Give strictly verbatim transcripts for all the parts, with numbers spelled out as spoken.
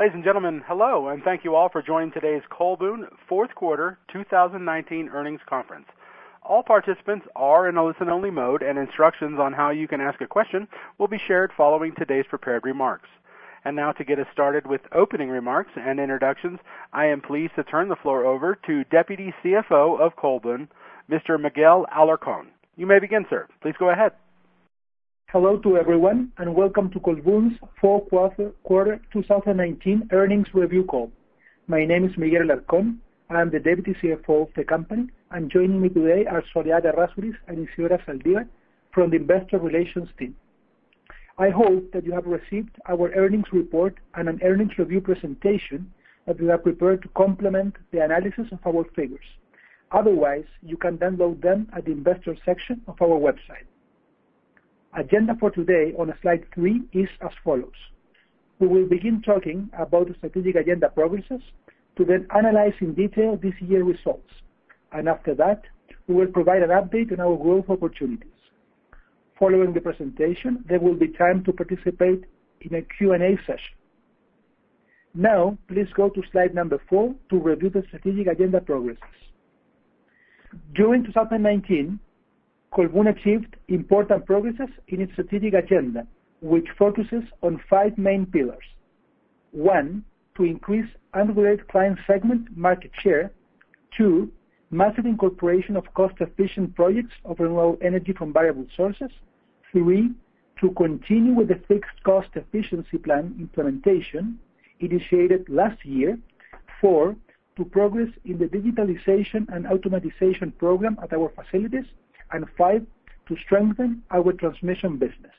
Ladies and gentlemen, hello, and thank you all for joining today's Colbún fourth quarter two thousand nineteen earnings conference. All participants are in a listen-only mode, and instructions on how you can ask a question will be shared following today's prepared remarks. And now to get us started with opening remarks and introductions, I am pleased to turn the floor over to Deputy C F O of Colbún, Mister Miguel Alarcón. You may begin, sir. Please go ahead. Hello to everyone, and welcome to Colbún's fourth quarter, quarter twenty nineteen earnings review call. My name is Miguel Alarcón. I am the Deputy C F O of the company, and joining me today are Soledad Errázuriz and Isidora Zaldívar from the Investor Relations team. I hope that you have received our earnings report and an earnings review presentation that we have prepared to complement the analysis of our figures. Otherwise, you can download them at the Investor section of our website. Agenda for today on slide three is as follows. We will begin talking about the strategic agenda progresses to then analyze in detail this year's results. And after that, we will provide an update on our growth opportunities. Following the presentation, there will be time to participate in a Q and A session. Now, please go to slide number four to review the strategic agenda progresses. During two thousand nineteen, Colbún achieved important progresses in its strategic agenda, which focuses on five main pillars. One, to increase unregulated client segment market share. Two, massive incorporation of cost-efficient projects of renewable energy from variable sources. Three, to continue with the fixed cost efficiency plan implementation initiated last year. Four, to progress in the digitalization and automatization program at our facilities. And five, to strengthen our transmission business.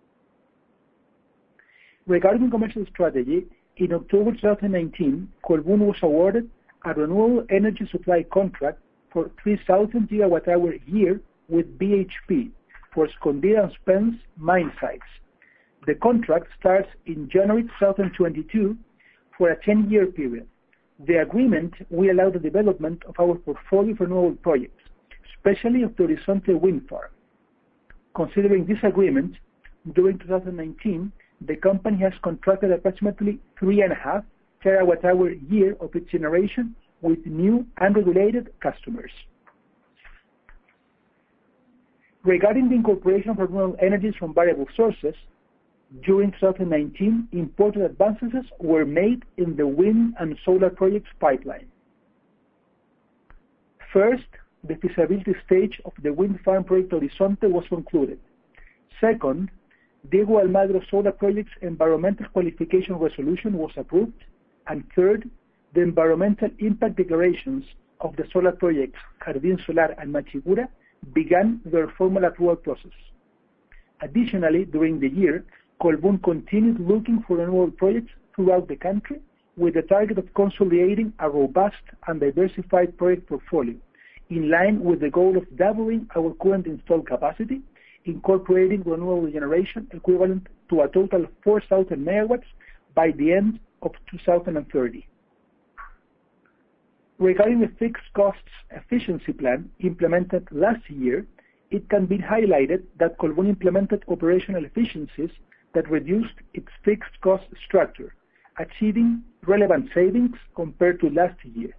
Regarding commercial strategy, in October two thousand nineteen, Colbún was awarded a renewable energy supply contract for three thousand gigawatt hour a year with B H P for Escondida and Spence mine sites. The contract starts in January two thousand twenty-two for a ten-year period. The agreement will allow the development of our portfolio of renewable projects, especially of the Horizonte wind farm. Considering this agreement, during two thousand nineteen, the company has contracted approximately three and a half terawatt hour a year of its generation with new unregulated customers. Regarding the incorporation of renewable energies from variable sources, during two thousand nineteen, important advances were made in the wind and solar projects pipeline. First, the feasibility stage of the wind farm project Horizonte was concluded. Second, Diego Almagro solar project's environmental qualification resolution was approved. And third, the environmental impact declarations of the solar projects Jardín Solar and Machicura began their formal approval process. Additionally, during the year, Colbún continued looking for renewable projects throughout the country with the target of consolidating a robust and diversified project portfolio, in line with the goal of doubling our current installed capacity, incorporating renewable generation equivalent to a total of four thousand megawatts by the end of two thousand thirty. Regarding the fixed costs efficiency plan implemented last year, it can be highlighted that Colbún implemented operational efficiencies that reduced its fixed cost structure, achieving relevant savings compared to last year.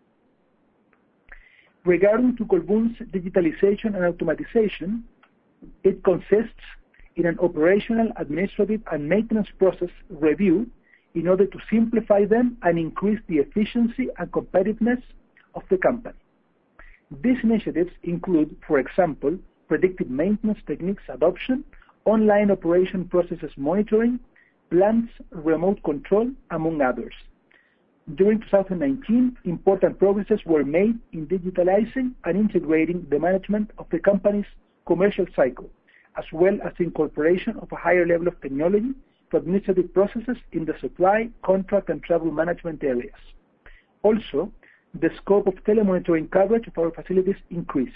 Regarding to Colbún's digitalization and automatization, it consists in an operational, administrative, and maintenance process review in order to simplify them and increase the efficiency and competitiveness of the company. These initiatives include, for example, predictive maintenance techniques adoption, online operation processes monitoring, plants remote control, among others. During two thousand nineteen, important progresses were made in digitalizing and integrating the management of the company's commercial cycle, as well as the incorporation of a higher level of technology to administrative processes in the supply, contract, and travel management areas. Also, the scope of telemonitoring coverage of our facilities increased.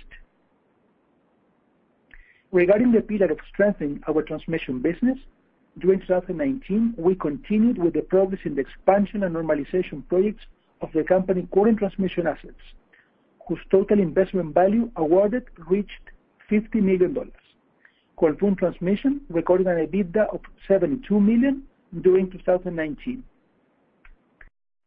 Regarding the pillar of strengthening our transmission business, during two thousand nineteen, we continued with the progress in the expansion and normalization projects of the company's current transmission assets, whose total investment value awarded reached fifty million dollars. Colbún Transmission recorded an EBITDA of seventy-two million dollars during two thousand nineteen.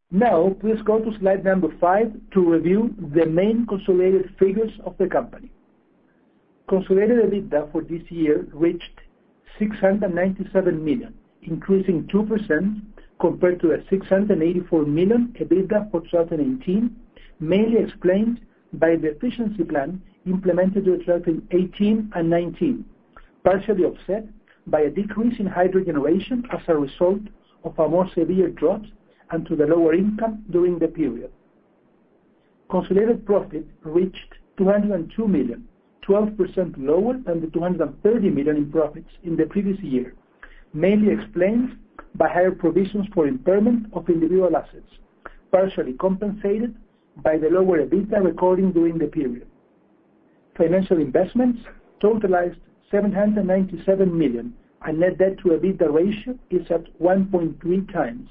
Now, please go to slide number five to review the main consolidated figures of the company. Consolidated EBITDA for this year reached six hundred ninety-seven million, increasing two percent compared to the six hundred eighty-four million EBITDA for two thousand eighteen, mainly explained by the efficiency plan implemented in two thousand eighteen and nineteen, partially offset by a decrease in hydro generation as a result of a more severe drought and to the lower income during the period. Consolidated profit reached two hundred two million, twelve percent lower than the two hundred thirty million in profits in the previous year, mainly explained by higher provisions for impairment of individual assets, partially compensated by the lower EBITDA recording during the period. Financial investments totalized seven hundred ninety-seven million, and net debt to EBITDA ratio is at one point three times.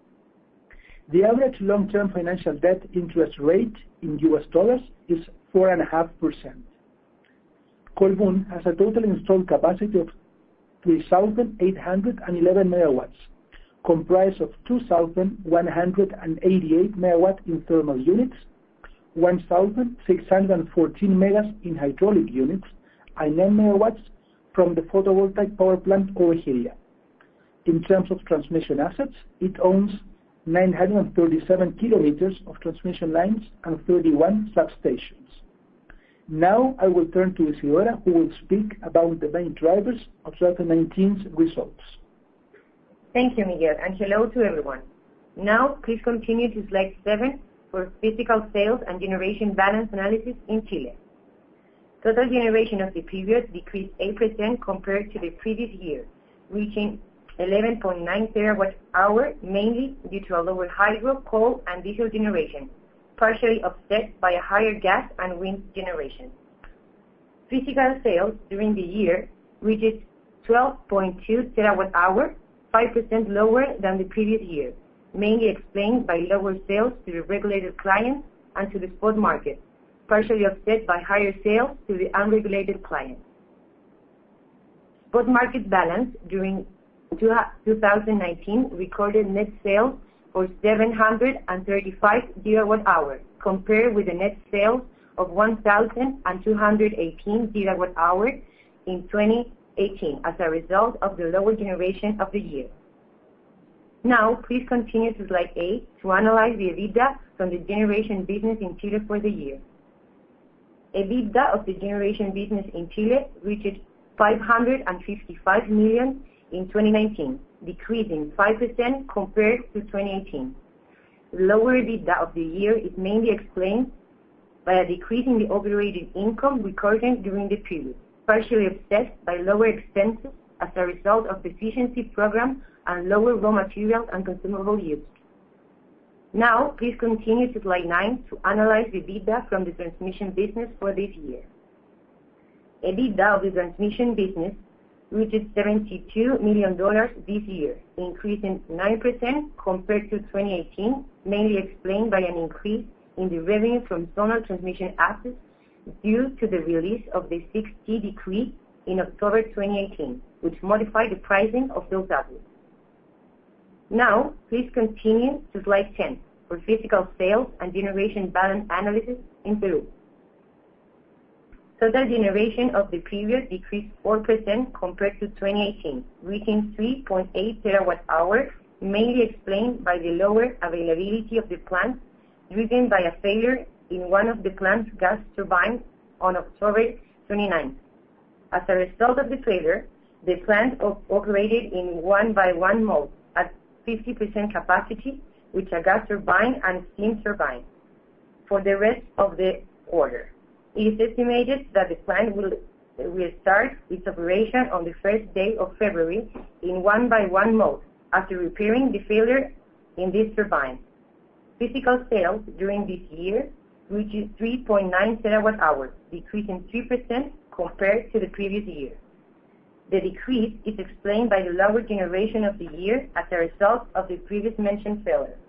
The average long-term financial debt interest rate in U S dollars is four point five percent. Colbún has a total installed capacity of three thousand eight hundred eleven megawatts, comprised of two thousand one hundred eighty-eight megawatts in thermal units, one thousand six hundred fourteen megas in hydraulic units, and nine megawatts from the photovoltaic power plant Ovejería. In terms of transmission assets, it owns nine hundred thirty-seven kilometers of transmission lines and thirty-one substations. Now I will turn to Isidora, who will speak about the main drivers of twenty nineteen's results. Thank you, Miguel, and hello to everyone. Now, please continue to slide seven for physical sales and generation balance analysis in Chile. Total generation of the period decreased eight percent compared to the previous year, reaching eleven point nine terawatt hour, mainly due to a lower hydro, coal, and diesel generation, partially offset by a higher gas and wind generation. Physical sales during the year reached twelve point two terawatt hour, five percent lower than the previous year, mainly explained by lower sales to the regulated clients and to the spot market, partially offset by higher sales to the unregulated clients. Spot market balance during two thousand nineteen recorded net sales for seven hundred thirty-five gigawatt hours, compared with the net sales of one thousand two hundred eighteen gigawatt hours in twenty eighteen as a result of the lower generation of the year. Now, please continue to slide eight to analyze the EBITDA from the generation business in Chile for the year. EBITDA of the generation business in Chile reached five hundred fifty-five million in twenty nineteen, decreasing five percent compared to twenty eighteen. The lower EBITDA of the year is mainly explained by a decrease in the operating income recorded during the period, partially offset by lower expenses as a result of the efficiency program and lower raw material and consumable use. Now, please continue to slide nine to analyze the EBITDA from the transmission business for this year. EBITDA of the transmission business reached seventy-two million dollars this year, increasing nine percent compared to twenty eighteen, mainly explained by an increase in the revenue from zonal transmission assets due to the release of the six T decree in October twenty eighteen, which modified the pricing of those assets. Now, please continue to slide ten for physical sales and generation balance analysis in Peru. Total generation of the period decreased four percent compared to twenty eighteen, reaching three point eight terawatt hours, mainly explained by the lower availability of the plant, driven by a failure in one of the plant's gas turbines on October twenty-ninth. As a result of the failure, the plant op operated in one-by-one mode at fifty percent capacity with a gas turbine and steam turbine for the rest of the quarter. It is estimated that the plant will, will start its operation on the first day of February in one-by-one mode after repairing the failure in this turbine. Physical sales during this year reached three point nine terawatt hours, decreasing three percent compared to the previous year. The decrease is explained by the lower generation of the year as a result of the previous mentioned failure.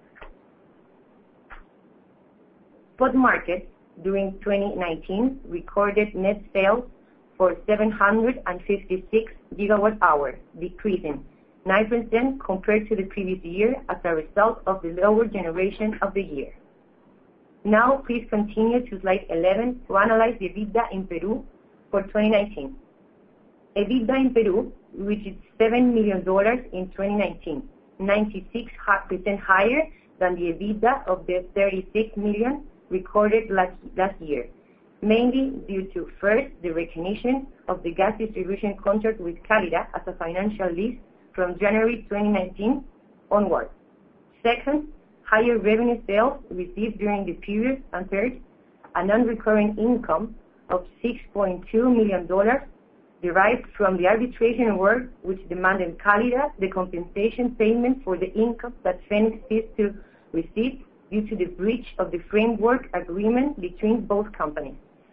Spot market during twenty nineteen recorded net sales for seven hundred fifty-six gigawatt hours, decreasing nine percent compared to the previous year as a result of the lower generation of the year. Now, please continue to slide eleven to analyze the EBITDA in Peru for twenty nineteen. EBITDA in Peru reached seven million dollars in twenty nineteen, ninety-six percent higher than the EBITDA of the thirty-six million dollars recorded last, last year, mainly due to, first, the recognition of the gas distribution contract with Cálidda as a financial lease from January twenty nineteen onward. Second, higher revenue sales received during the period, and third, a non-recurring income of six point two million dollars derived from the arbitration award which demanded Cálidda the compensation payment for the income that Fenix ceased to receive due to the breach of the framework agreement between both companies.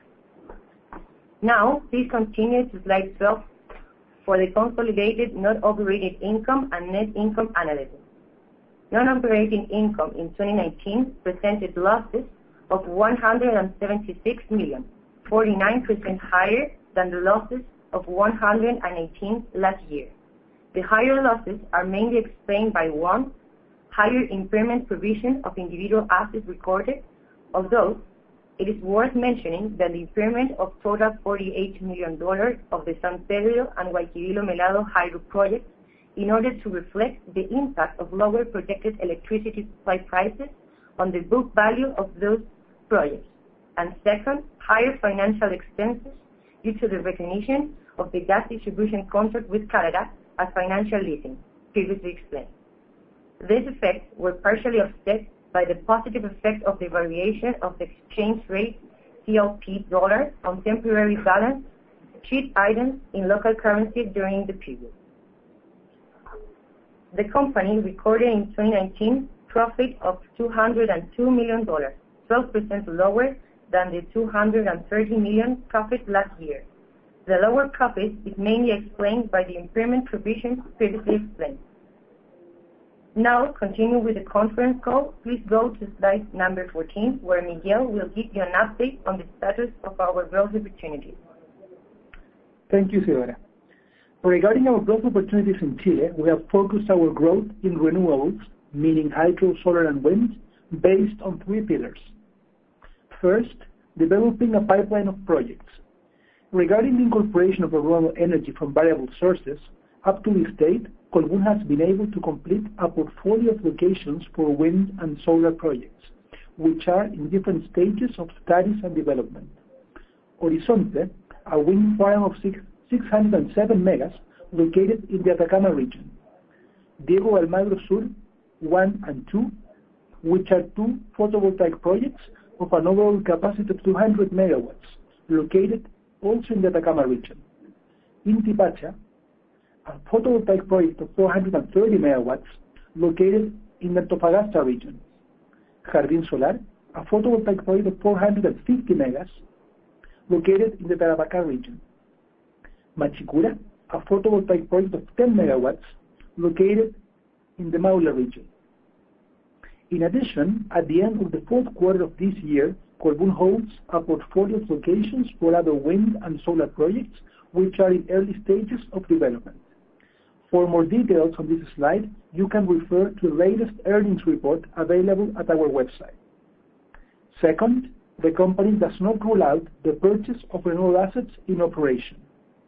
Now, please continue to slide twelve for the consolidated non-operating income and net income analysis. Non-operating income in twenty nineteen presented losses of one hundred seventy-six million dollars, forty-nine percent higher than the losses of one hundred eighteen last year. The higher losses are mainly explained by one, higher impairment provision of individual assets recorded, although it is worth mentioning that the impairment of total forty-eight million dollars of the San Pedro and Guayquivilo Melado hydro projects in order to reflect the impact of lower projected electricity supply prices on the book value of those projects. And second, higher financial expenses due to the recognition of the gas distribution contract with Cálidda as financial leasing, previously explained. These effects were partially offset by the positive effect of the variation of the exchange rate C L P dollar on temporary balance sheet items in local currency during the period. The company recorded in twenty nineteen profit of two hundred two million dollars, twelve percent lower than the two hundred thirty million dollars profit last year. The lower profit is mainly explained by the impairment provisions previously explained. Now, continue with the conference call. Please go to slide number fourteen, where Miguel will give you an update on the status of our growth opportunities. Thank you, Isidora. Regarding our growth opportunities in Chile, we have focused our growth in renewables, meaning hydro, solar, and wind, based on three pillars. First, developing a pipeline of projects. Regarding the incorporation of renewable energy from variable sources, up to this date, Colbún has been able to complete a portfolio of locations for wind and solar projects, which are in different stages of studies and development. Horizonte, a wind farm of six hundred seven megas located in the Atacama region. Diego Almagro Sur one and two, which are two photovoltaic projects of an overall capacity of two hundred megawatts, located also in the Atacama region. Inti Pacha, a photovoltaic project of four hundred thirty megawatts, located in the Antofagasta region. Jardín Solar, a photovoltaic project of four hundred fifty megas, located in the Tarapacá region. Machicura, a photovoltaic project of ten megawatts, located in the Maule region. In addition, at the end of the fourth quarter of this year, Colbún holds a portfolio of locations for other wind and solar projects, which are in early stages of development. For more details on this slide, you can refer to the latest earnings report available at our website. Second, the company does not rule out the purchase of renewable assets in operation.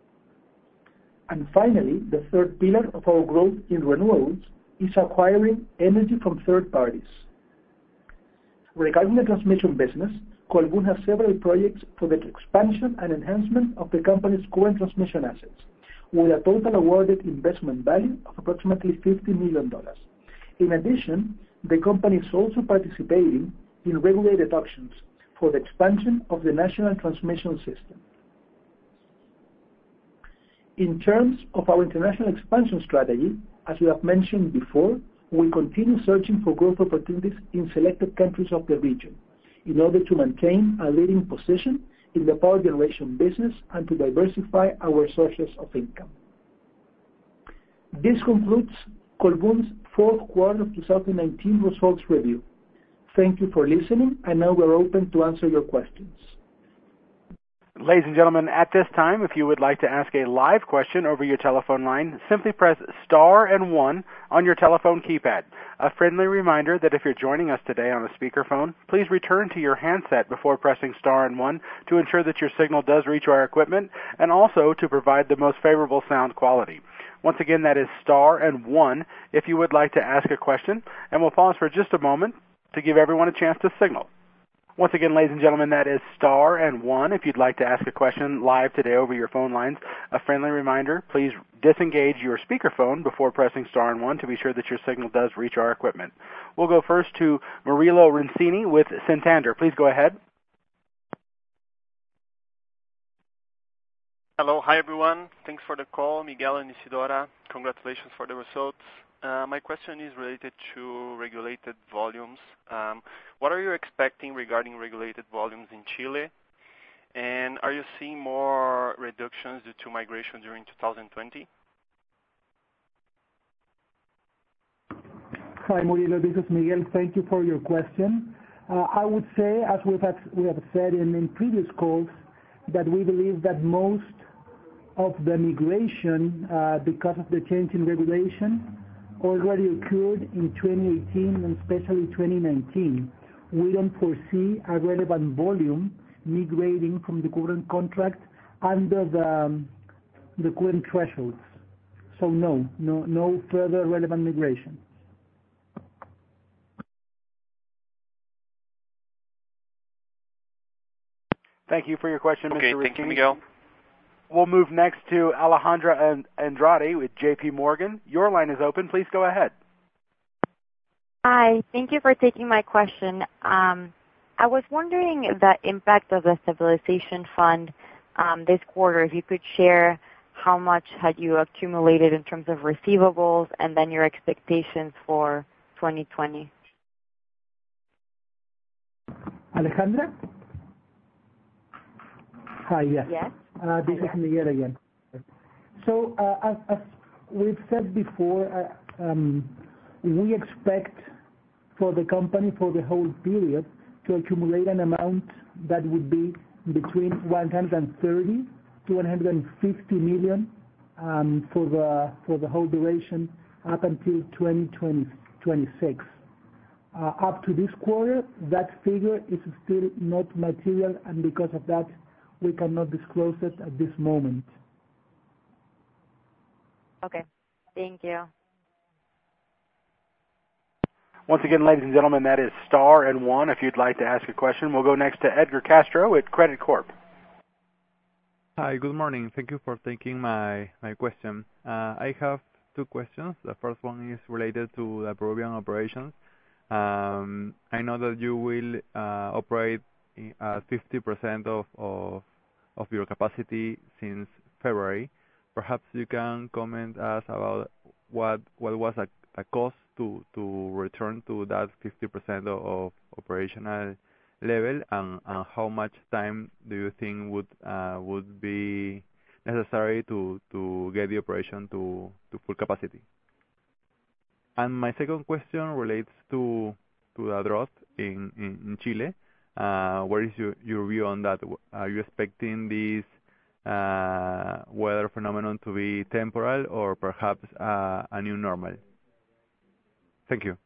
And finally, the third pillar of our growth in renewables is acquiring energy from third parties. Regarding the transmission business, Colbún has several projects for the expansion and enhancement of the company's current transmission assets, with a total awarded investment value of approximately fifty million dollars. In addition, the company is also participating in regulated auctions for the expansion of the national transmission system. In terms of our international expansion strategy, as we have mentioned before, we continue searching for growth opportunities in selected countries of the region in order to maintain a leading position in the power generation business and to diversify our sources of income. This concludes Colbún's fourth quarter of two thousand nineteen results review. Thank you for listening, and now we're open to answer your questions. Ladies and gentlemen, at this time, if you would like to ask a live question over your telephone line, simply press star and one on your telephone keypad. A friendly reminder that if you're joining us today on a speakerphone, please return to your handset before pressing star and one to ensure that your signal does reach our equipment and also to provide the most favorable sound quality. Once again, that is star and one if you would like to ask a question, and we'll pause for just a moment to give everyone a chance to signal. Once again, ladies and gentlemen, that is star and one if you'd like to ask a question live today over your phone lines. A friendly reminder, please disengage your speakerphone before pressing star and one to be sure that your signal does reach our equipment. We'll go first to Murilo Rincini with Santander. Please go ahead. Hello. Hi, everyone. Thanks for the call, Miguel and Isidora. Congratulations for the results. Uh, my question is related to regulated volumes. Um, what are you expecting regarding regulated volumes in Chile? And are you seeing more reductions due to migration during two thousand twenty? Hi, Murilo. This is Miguel. Thank you for your question. Uh, I would say, as we've had, we have said in, in previous calls, that we believe that most of the migration, uh, because of the change in regulation, already occurred in twenty eighteen and especially twenty nineteen. We don't foresee a relevant volume migrating from the current contract under the, um, the current thresholds. So no, no, no further relevant migration. Thank you for your question, Okay, Mister thank you, Riccini. Miguel. We'll move next to Alejandra Andrade with J P Morgan. Your line is open. Please go ahead. Hi. Thank you for taking my question. Um, I was wondering the impact of the stabilization fund um, this quarter. If you could share how much had you accumulated in terms of receivables and then your expectations for twenty twenty. Alejandra? Hi, yes. Yes. Uh, this Hi, is Miguel again. So, uh, as, as we've said before, uh, um, we expect for the company for the whole period to accumulate an amount that would be between one hundred thirty to one hundred fifty million um, for the for the whole duration up until twenty twenty-six. Uh, up to this quarter, that figure is still not material, and because of that, we cannot disclose it at this moment. Okay. Thank you. Once again, ladies and gentlemen, that is star and one if you'd like to ask a question. We'll go next to Edgar Castro at Credit Corp. Hi, good morning. Thank you for taking my, my question. Uh, I have two questions. The first one is related to the Peruvian operations. Um, I know that you will uh, operate at fifty percent of, of of your capacity since February. Perhaps you can comment us about what what was a, a cost to to return to that fifty percent of, of operational level, and, and how much time do you think would uh, would be necessary to to get the operation to to full capacity? And my second question relates to to the drought in in, in Chile. Uh, what is your, your view on that? Are you expecting this uh, weather phenomenon to be temporal or perhaps uh, a new normal? Thank you.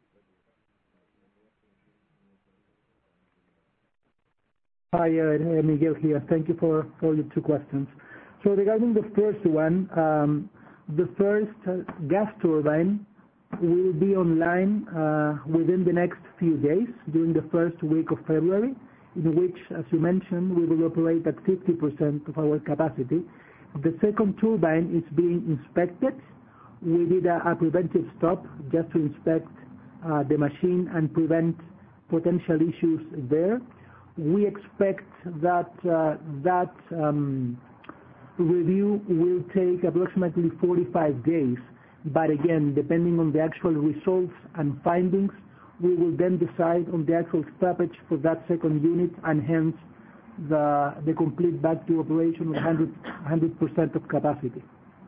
Hi, uh, Miguel here. Thank you for, for your two questions. So regarding the first one, um, the first uh, gas turbine will be online uh, within the next few days, during the first week of February, in which, as you mentioned, we will operate at fifty percent of our capacity. The second turbine is being inspected. We did a, a preventive stop just to inspect uh, the machine and prevent potential issues there. We expect that uh, that um, review will take approximately forty-five days. But again, depending on the actual results and findings, we will then decide on the actual stoppage for that second unit, and hence the the complete back to operation with one hundred percent of capacity.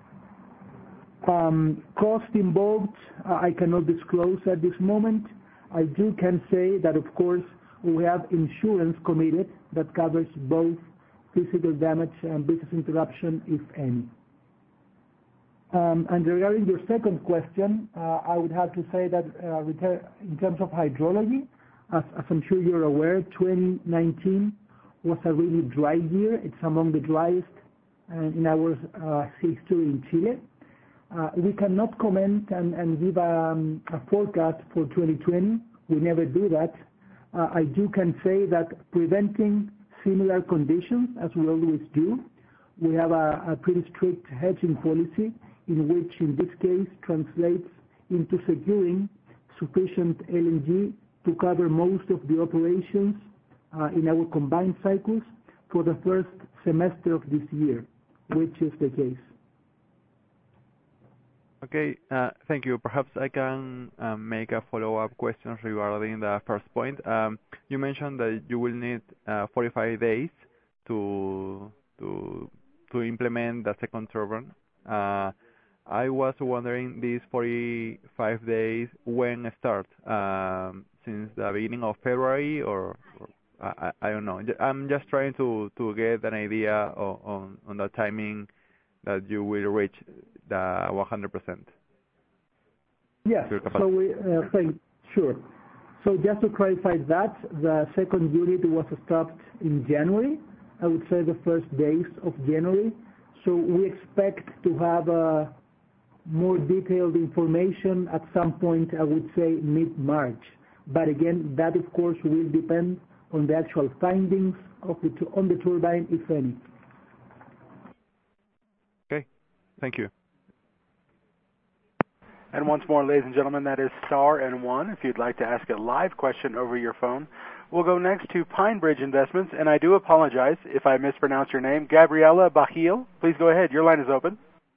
Um, cost involved, uh, I cannot disclose at this moment. I do can say that, of course, we have insurance committed that covers both physical damage and business interruption, if any. Um, and regarding your second question, uh, I would have to say that uh, in terms of hydrology, as, as I'm sure you're aware, twenty nineteen was a really dry year. It's among the driest uh, in our uh, history in Chile. Uh, we cannot comment and, and give um, a forecast for twenty twenty. We never do that. Uh, I do can say that preventing similar conditions, as we always do, we have a, a pretty strict hedging policy, in which in this case translates into securing sufficient L N G to cover most of the operations uh, in our combined cycles for the first semester of this year, which is the case. Okay, uh, thank you. Perhaps I can um, make a follow-up question regarding the first point. Um, you mentioned that you will need uh, forty-five days to to to implement the second turbine. Uh, I was wondering these forty-five days when start, um, since the beginning of February or, or I, I don't know. I'm just trying to, to get an idea of, on, on the timing that you will reach the one hundred percent. Yes, so we uh, think, sure. So just to clarify that, the second unit was stopped in January, I would say the first days of January. So we expect to have uh, more detailed information at some point, I would say mid-March. But again, that of course will depend on the actual findings of the on the turbine, if any. Okay, thank you. And once more, ladies and gentlemen, that is star and one if you'd like to ask a live question over your phone. We'll go next to Pine Bridge Investments, and I do apologize if I mispronounce your name. Gabriela Bajil, please go ahead. Your line is open.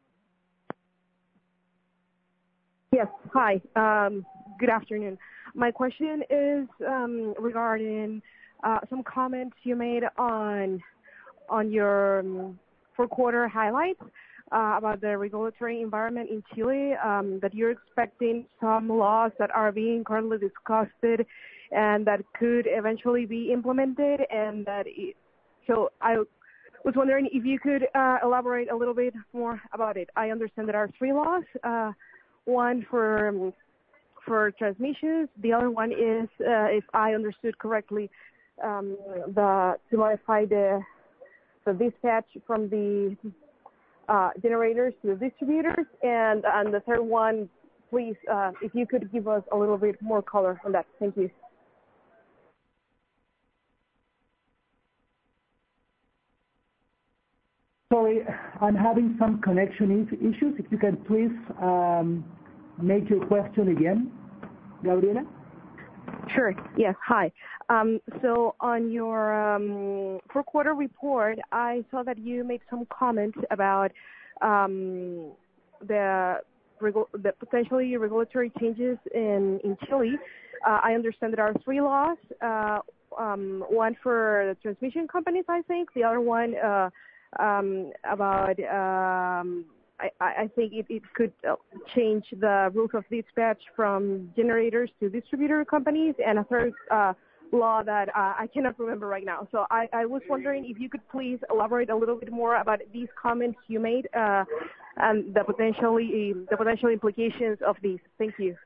Yes, hi. Um, good afternoon. My question is um, regarding uh, some comments you made on on your um, fourth quarter highlights uh, about the regulatory environment in Chile, um, that you're expecting some laws that are being currently discussed and that could eventually be implemented, and that it, so I was wondering if you could uh, elaborate a little bit more about it. I understand there are three laws, uh, one for um, for transmissions, the other one is, uh, if I understood correctly, um, the to modify the the dispatch from the uh, generators to the distributors, and and the third one, please, uh, if you could give us a little bit more color on that. Thank you. Sorry, I'm having some connection issues. If you can please um, make your question again, Gabriela. Sure. Yes. Hi. Um, so on your um, fourth quarter report, I saw that you made some comments about um, the, regu- the potentially regulatory changes in, in Chile. Uh, I understand there are three laws, uh, um, one for the transmission companies, I think, the other one uh, um, about um, I, I think it, it could change the rules of dispatch from generators to distributor companies, and a third uh, law that uh, I cannot remember right now. So I, I was wondering if you could please elaborate a little bit more about these comments you made uh, and the potentially the potential implications of these. Thank you.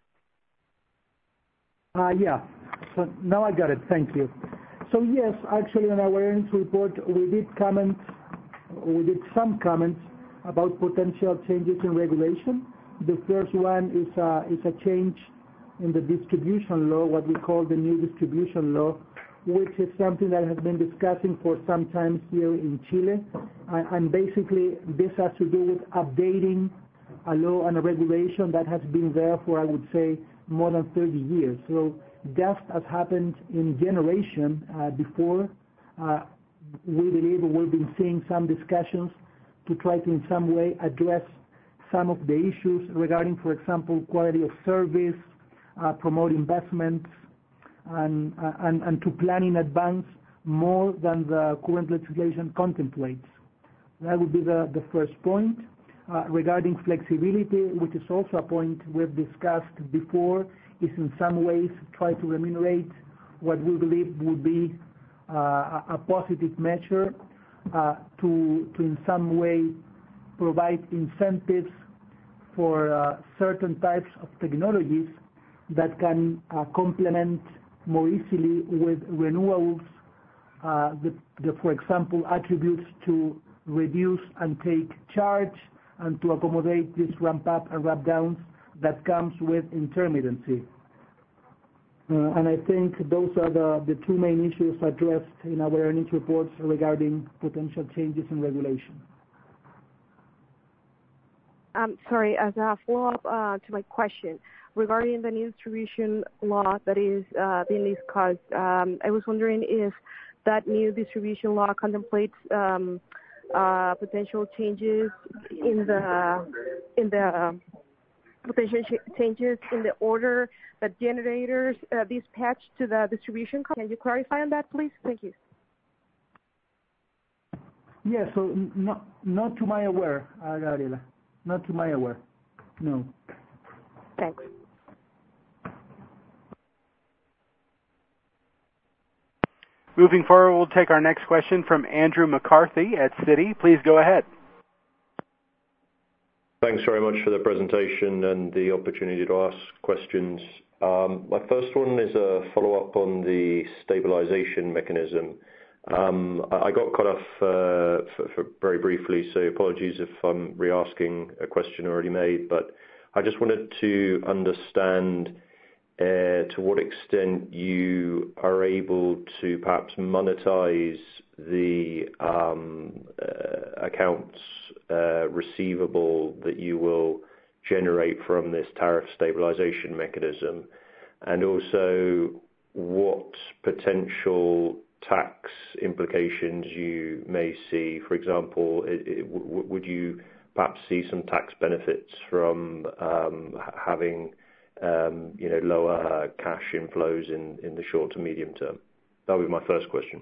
Uh, yeah. So now I got it. Thank you. So yes, actually, on our earnings report, we did comment. We did some comments about potential changes in regulation. The first one is a, is a change in the distribution law, what we call the new distribution law, which is something that has been discussing for some time here in Chile. And, and basically, this has to do with updating a law and a regulation that has been there for, I would say, more than thirty years. So just as happened in generation uh, before, uh, we believe we've been seeing some discussions to try to in some way address some of the issues regarding, for example, quality of service, uh, promote investments, and, uh, and, and to plan in advance more than the current legislation contemplates. That would be the, the first point. Uh, regarding flexibility, which is also a point we've discussed before, is in some ways try to remunerate what we believe would be uh, a positive measure. uh, to, to in some way provide incentives for uh, certain types of technologies that can uh, complement more easily with renewables, uh, the, the, for example, attributes to reduce and take charge and to accommodate this ramp up and ramp downs that comes with intermittency. Uh, and I think those are the, the two main issues addressed in our earnings reports regarding potential changes in regulation. Um, sorry, as a follow-up uh, to my question, regarding the new distribution law that is uh, being discussed, um, I was wondering if that new distribution law contemplates um, uh, potential changes in the in the uh, potential ch- changes in the order that generators uh, dispatch to the distribution company. Can you clarify on that, please? Thank you. Yeah, so not not to my aware, uh, Gabriela. Not to my aware. No. Thanks. Moving forward, we'll take our next question from Andrew McCarthy at Citi. Please go ahead. Thanks very much for the presentation and the opportunity to ask questions. Um, my first one is a follow-up on the stabilization mechanism. Um, I got cut off uh, for, for very briefly, so apologies if I'm re-asking a question already made, but I just wanted to understand uh, to what extent you are able to perhaps monetize the um, uh, accounts uh, receivable that you will generate from this tariff stabilization mechanism, and also what potential tax implications you may see. For example, it, it, w- would you perhaps see some tax benefits from um, having um, you know, lower cash inflows in, in the short to medium term? That would be my first question.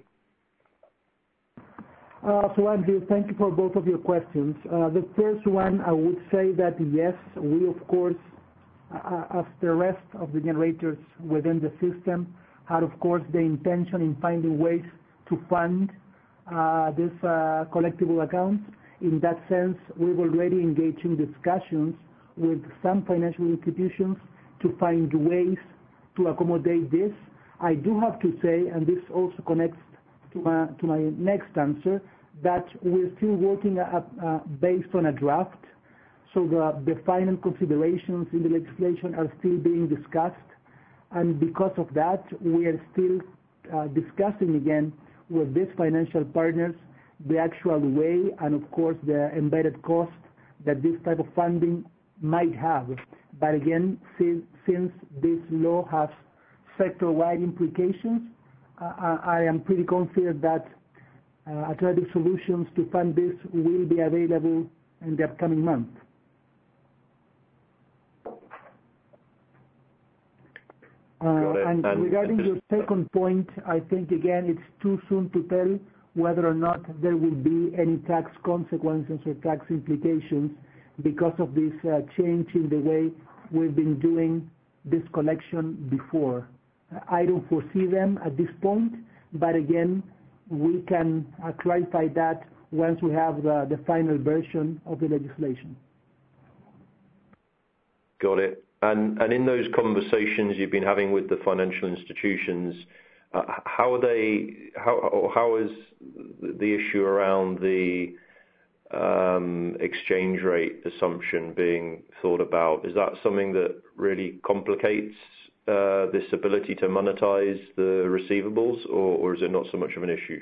Uh, so Andrew, thank you for both of your questions. Uh, the first one, I would say that yes, we of course, uh, as the rest of the generators within the system, had of course the intention in finding ways to fund uh, these uh, collectible accounts. In that sense, we've already engaged in discussions with some financial institutions to find ways to accommodate this. I do have to say, and this also connects to my, to my next answer, that we're still working uh, uh, based on a draft. So the, the final considerations in the legislation are still being discussed. And because of that, we are still uh, discussing again with these financial partners the actual way and, of course, the embedded cost that this type of funding might have. But again, since, since this law has sector-wide implications, uh, I am pretty confident that uh, alternative solutions to fund this will be available in the upcoming months. Uh, and, and regarding your second point, I think again it's too soon to tell whether or not there will be any tax consequences or tax implications because of this uh, change in the way we've been doing this collection before. I don't foresee them at this point, but again, we can uh, clarify that once we have the, the final version of the legislation. Got it. And, and in those conversations you've been having with the financial institutions, uh, how are they? How how is the issue around the um, exchange rate assumption being thought about? Is that something that really complicates uh, this ability to monetize the receivables, or, or is it not so much of an issue?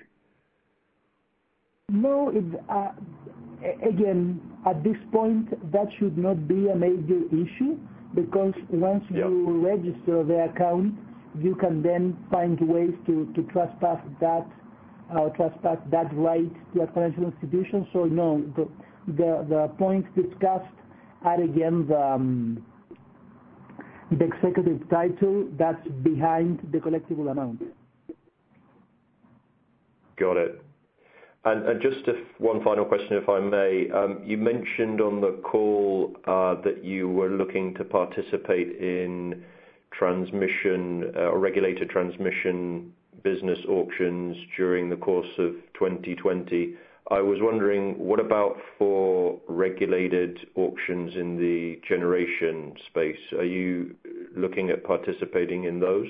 No, it, uh, again, at this point, that should not be a major issue. Because once yep. you register the account, you can then find ways to, to trespass that uh, trespass that right to a financial institution. So no, the the, the points discussed are again the, um, the executive title that's behind the collectible amount. Got it. And, and just if one final question, if I may. Um, you mentioned on the call uh, that you were looking to participate in transmission uh, or regulated transmission business auctions during the course of twenty twenty. I was wondering, what about for regulated auctions in the generation space? Are you looking at participating in those?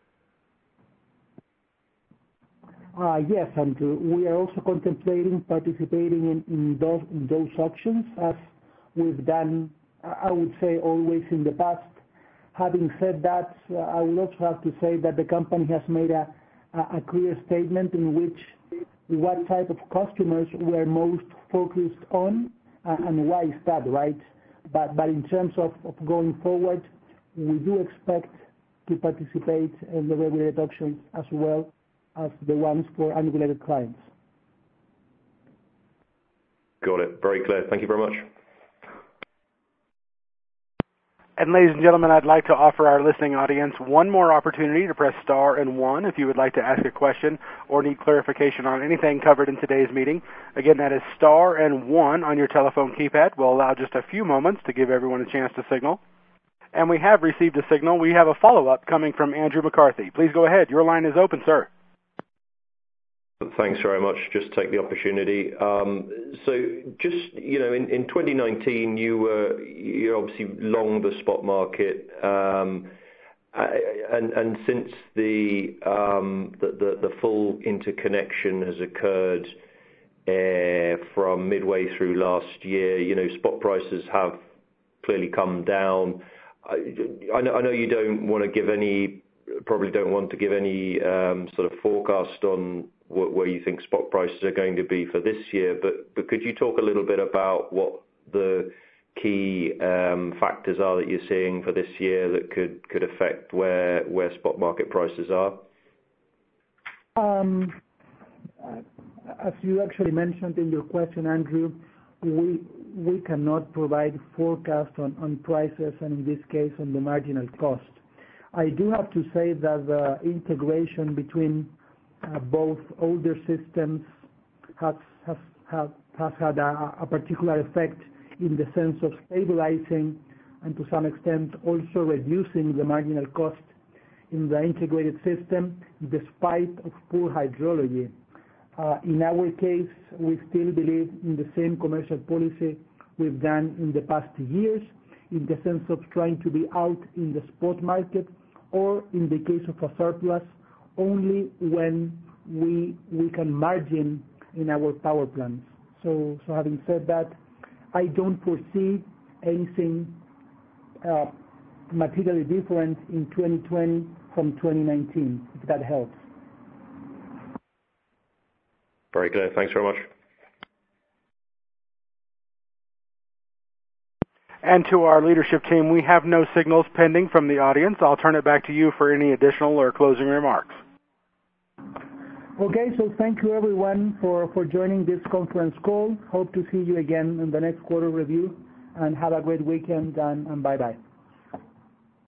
Uh, yes, Andrew. We are also contemplating participating in, in, those, in those auctions, as we've done, I would say, always in the past. Having said that, uh, I would also have to say that the company has made a, a clear statement in which what type of customers we're most focused on, uh, and why is that, right? But, but in terms of, of going forward, we do expect to participate in the regulated auctions as well as the ones for unregulated clients. Got it. Very clear. Thank you very much. And ladies and gentlemen, I'd like to offer our listening audience one more opportunity to press star and one if you would like to ask a question or need clarification on anything covered in today's meeting. Again, that is star and one on your telephone keypad. We'll allow just a few moments to give everyone a chance to signal. And we have received a signal. We have a follow-up coming from Andrew McCarthy. Please go ahead. Your line is open, sir. Thanks very much. Just take the opportunity. Um, so, just you know, in, in twenty nineteen, you were you obviously long the spot market, um, and and since the, um, the the the full interconnection has occurred uh, from midway through last year, you know, spot prices have clearly come down. I, I know I know you don't want to give any, probably don't want to give any um, sort of forecast on where you think spot prices are going to be for this year, but, but could you talk a little bit about what the key um, factors are that you're seeing for this year that could, could affect where where spot market prices are? Um, as you actually mentioned in your question, Andrew, we we cannot provide forecast on, on prices, and in this case on the marginal cost. I do have to say that the integration between Uh, both older systems has has has, has had a, a particular effect in the sense of stabilizing and to some extent also reducing the marginal cost in the integrated system despite of poor hydrology. Uh, in our case, we still believe in the same commercial policy we've done in the past years, in the sense of trying to be out in the spot market, or in the case of a surplus, only when we we can margin in our power plants. So, so having said that, I don't foresee anything uh, materially different in twenty twenty from twenty nineteen, if that helps. Very clear. Thanks very much. And to our leadership team, we have no signals pending from the audience. I'll turn it back to you for any additional or closing remarks. Okay, so thank you everyone for, for joining this conference call. Hope to see you again in the next quarter review, and have a great weekend, and, and bye-bye.